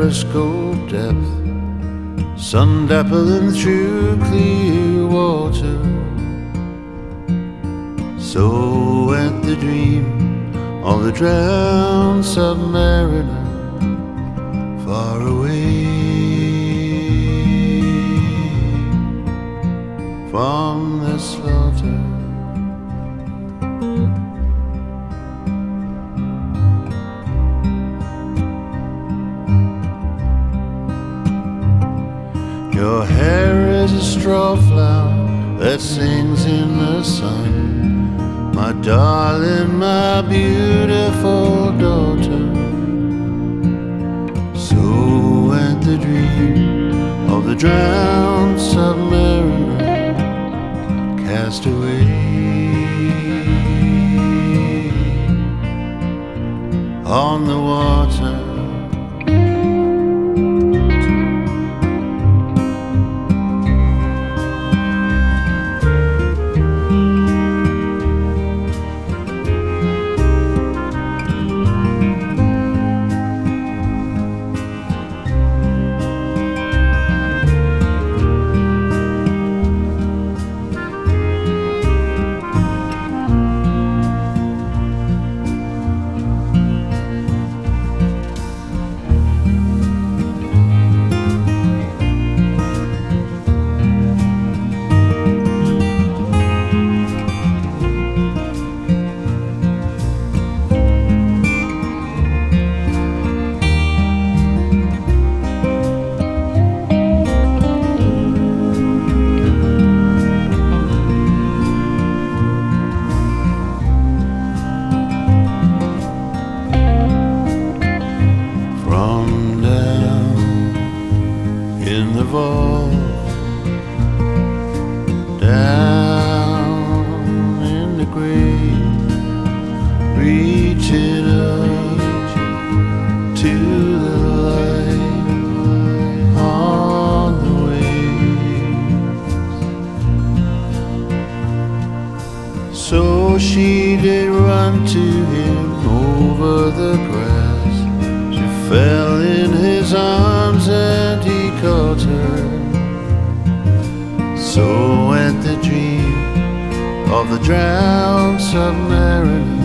periscope depth, sun dappling through clear water. So went the dream of the drowned submariner, far away from the slaughter. Your hair is a straw flower that sings in the sun, my darling, my beautiful daughter. So went the dream of the drowned submariner, cast away on the water. In the vault, down in the grave, reaching up to the light on the waves. So she did run to him over the grass. She fell in his arms and he caught her. So went the dream of the drowned submariner,